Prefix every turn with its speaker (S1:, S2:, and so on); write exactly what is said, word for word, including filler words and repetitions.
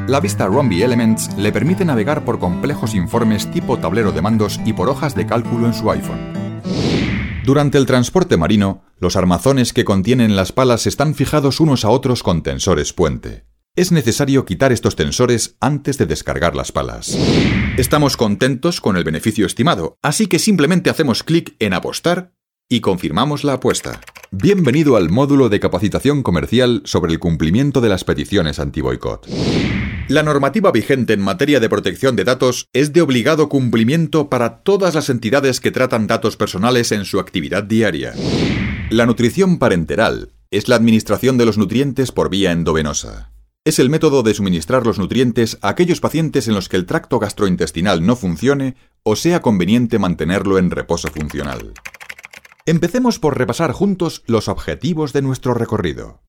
S1: La vista Rombi Elements le permite navegar por complejos informes tipo tablero de mandos y por hojas de cálculo en su iPhone. Durante el transporte marino, los armazones que contienen las palas están fijados unos a otros con tensores puente. Es necesario quitar estos tensores antes de descargar las palas. Estamos contentos con el beneficio estimado, así que simplemente hacemos clic en apostar y confirmamos la apuesta. Bienvenido al módulo de capacitación comercial sobre el cumplimiento de las peticiones anti-boicot. La normativa vigente en materia de protección de datos es de obligado cumplimiento para todas las entidades que tratan datos personales en su actividad diaria. La nutrición parenteral es la administración de los nutrientes por vía endovenosa. Es el método de suministrar los nutrientes a aquellos pacientes en los que el tracto gastrointestinal no funcione o sea conveniente mantenerlo en reposo funcional. Empecemos por repasar juntos los objetivos de nuestro recorrido.